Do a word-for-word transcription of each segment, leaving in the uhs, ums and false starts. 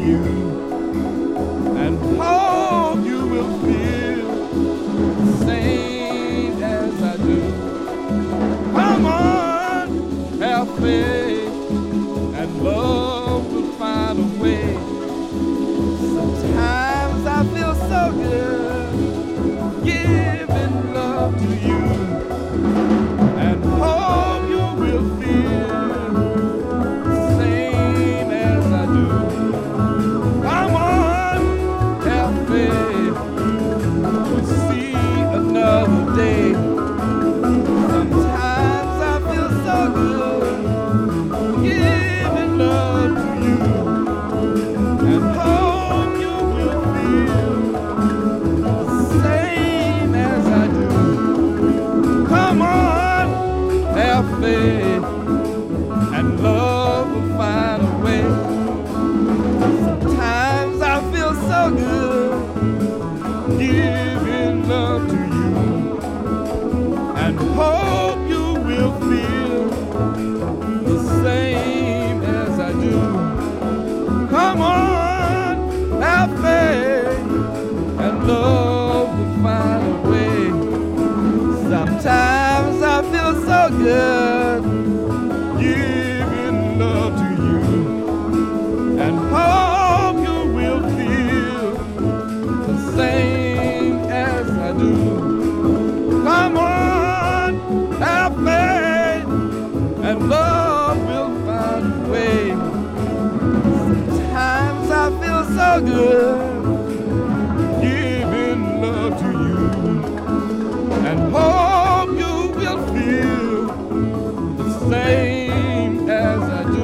you, and hope you will feel the same as I do. Come on, have faith, and love will find a way. Sometimes I feel so good giving love to you, and hope you will feel the same as I do. Come on, have faith, we'll see another day. Sometimes I feel so good giving love to you, and hope you will feel the same as I do. Come on, have faith, and love will find a way. Sometimes I feel so good giving love to you, and hope you will feel the same as I do. Come on, have faith, and love will find a way. Sometimes I feel so good giving love to you, and hope you will feel the same as I do. Come on, have faith, and love will find a way. Sometimes I feel so good giving love to you, and hope you will feel the same as I do.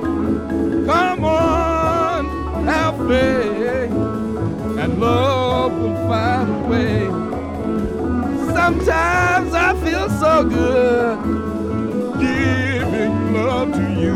Come on, have faith, and love will find a way. Sometimes I feel so good giving love to you.